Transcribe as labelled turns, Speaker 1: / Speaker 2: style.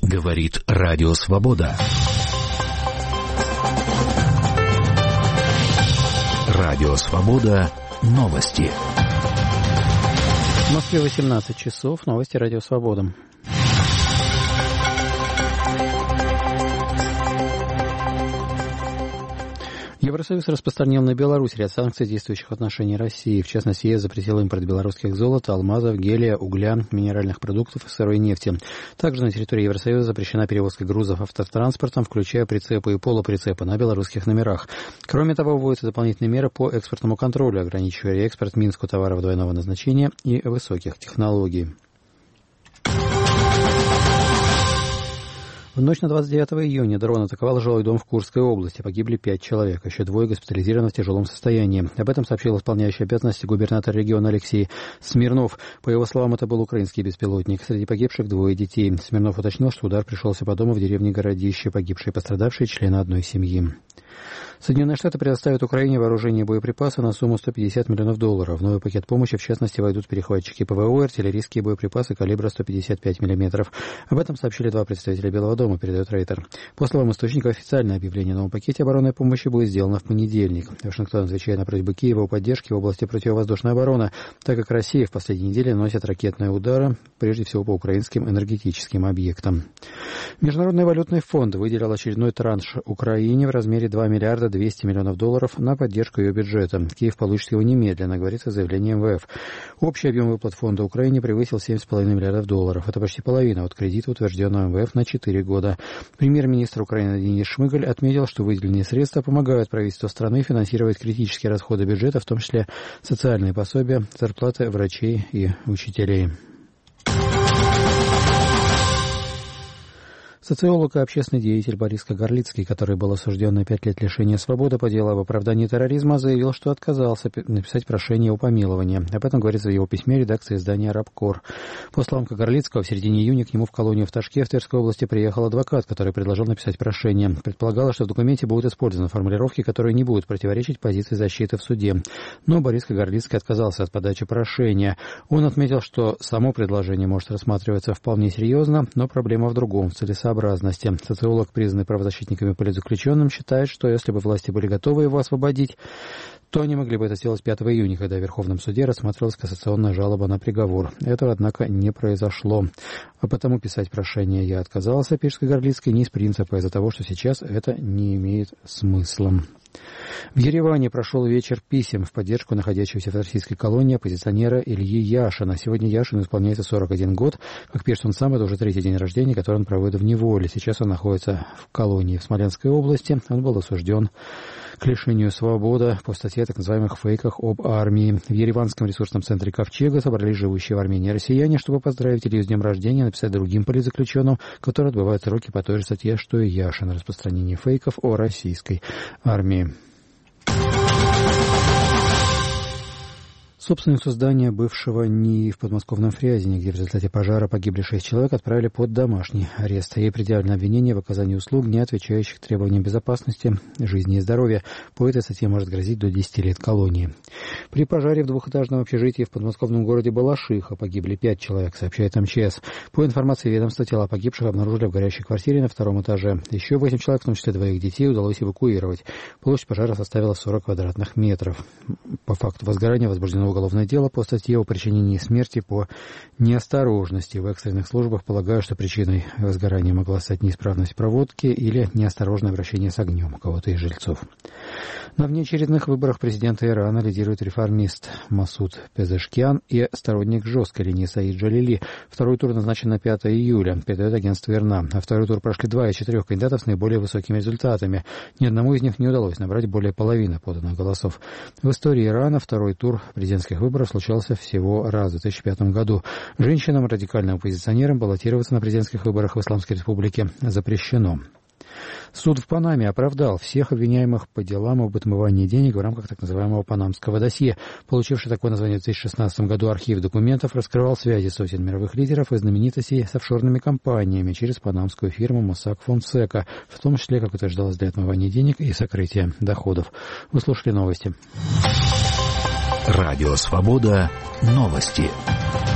Speaker 1: Говорит Радио Свобода. Радио Свобода. Новости.
Speaker 2: В Москве 18 часов. Новости Радио Свобода. Евросоюз распространил на Беларусь ряд санкций, действующих в отношении России. В частности, ЕС запретил импорт белорусских золота, алмазов, гелия, угля, минеральных продуктов и сырой нефти. Также на территории Евросоюза запрещена перевозка грузов автотранспортом, включая прицепы и полуприцепы на белорусских номерах. Кроме того, вводятся дополнительные меры по экспортному контролю, ограничивая экспорт Минску товаров двойного назначения и высоких технологий. В ночь на 29 июня дрон атаковал жилой дом в Курской области. Погибли 5 человек, еще 2 госпитализированы в тяжелом состоянии. Об этом сообщил исполняющий обязанности губернатор региона Алексей Смирнов. По его словам, это был украинский беспилотник. Среди погибших 2 детей. Смирнов уточнил, что удар пришелся по дому в деревне Городище. Погибшие и пострадавшие члены одной семьи. Соединенные Штаты предоставят Украине вооружение и боеприпасы на сумму $150 миллионов. В новый пакет помощи, в частности, войдут перехватчики ПВО, артиллерийские боеприпасы калибра 155 мм. Об этом сообщили 2 представителя Белого дома, передает Рейтер. По словам источника, официальное объявление о новом пакете оборонной помощи будет сделано в понедельник. Вашингтон отвечает на просьбы Киева о поддержке в области противовоздушной обороны, так как Россия в последние недели наносит ракетные удары, прежде всего по украинским энергетическим объектам. Международный валютный фонд выделил очередной транш Украине в размере $2 миллиарда 200 миллионов на поддержку ее бюджета. Киев получит его немедленно, говорится в заявлении МВФ. Общий объем выплат фонда Украине превысил $7,5 миллиардов. Это почти половина от кредита, утвержденного МВФ на 4 года. Премьер-министр Украины Денис Шмыгаль отметил, что выделенные средства помогают правительству страны финансировать критические расходы бюджета, в том числе социальные пособия, зарплаты врачей и учителей. Социолог и общественный деятель Борис Кагарлицкий, который был осужден на 5 лет лишения свободы по делу об оправдании терроризма, заявил, что отказался написать прошение о помиловании. Об этом говорится в его письме редакции издания «Рабкор». По словам Кагарлицкого, в середине июня к нему в колонию в Ташке в Тверской области приехал адвокат, который предложил написать прошение. Предполагалось, что в документе будут использованы формулировки, которые не будут противоречить позиции защиты в суде. Но Борис Кагарлицкий отказался от подачи прошения. Он отметил, что само предложение может рассматриваться вполне серьезно, но проблема в другом, в целесообразности. Социолог, признанный правозащитниками и политзаключенным, считает, что если бы власти были готовы его освободить, то они могли бы это сделать 5 июня, когда в Верховном суде рассматривалась кассационная жалоба на приговор. Этого, однако, не произошло. А потому писать прошение я отказался, пишет Кагарлицкий, не из принципа, а из-за того, что сейчас это не имеет смысла. В Ереване прошел вечер писем в поддержку находящегося в российской колонии оппозиционера Ильи Яшина. Сегодня Яшину исполняется 41 год. Как пишет он сам, это уже 3-й день рождения, который он проводит в неволе. Сейчас он находится в колонии в Смоленской области. Он был осужден к лишению свободы по статье о так называемых фейках об армии. В Ереванском ресурсном центре «Ковчега» собрались живущие в Армении россияне, чтобы поздравить Илью с днем рождения и написать другим политзаключенным, которые отбывают сроки по той же статье, что и Яшин, распространение фейков о российской армии. Собственницу здания бывшего НИИ в подмосковном Фрязине, где в результате пожара погибли 6 человек, отправили под домашний арест. Ей предъявлено обвинение в оказании услуг, не отвечающих требованиям безопасности, жизни и здоровья. По этой статье может грозить до 10 лет колонии. При пожаре в двухэтажном общежитии в подмосковном городе Балашиха погибли 5 человек, сообщает МЧС. По информации ведомства, тела погибших обнаружили в горящей квартире на 2-м этаже. Еще 8 человек, в том числе 2 детей, удалось эвакуировать. Площадь пожара составила 40 квадратных метров. По факту возгорания возбуждено уголовное дело по статье о причинении смерти по неосторожности. В экстренных службах полагают, что причиной возгорания могла стать неисправность проводки или неосторожное обращение с огнем у кого-то из жильцов. На внеочередных выборах президента Ирана лидирует реформист Масуд Пезешкиан и сторонник жесткой линии Саид Джалили. Второй тур назначен на 5 июля, передает агентство ИРНА. А второй тур прошли 2 из 4 кандидатов с наиболее высокими результатами. Ни одному из них не удалось набрать более половины поданных голосов. В истории Ирана второй тур президентских выборов случался всего раз в 2005 году. Женщинам, радикальным оппозиционерам, баллотироваться на президентских выборах в Исламской Республике запрещено. Суд в Панаме оправдал всех обвиняемых по делам об отмывании денег в рамках так называемого панамского досье. Получивший такое название в 2016 году архив документов раскрывал связи сотен мировых лидеров и знаменитостей с офшорными компаниями через панамскую фирму Mossack Fonseca, в том числе, как утверждалось, для отмывания денег и сокрытия доходов. Вы слушали новости.
Speaker 1: Радио Свобода. Новости.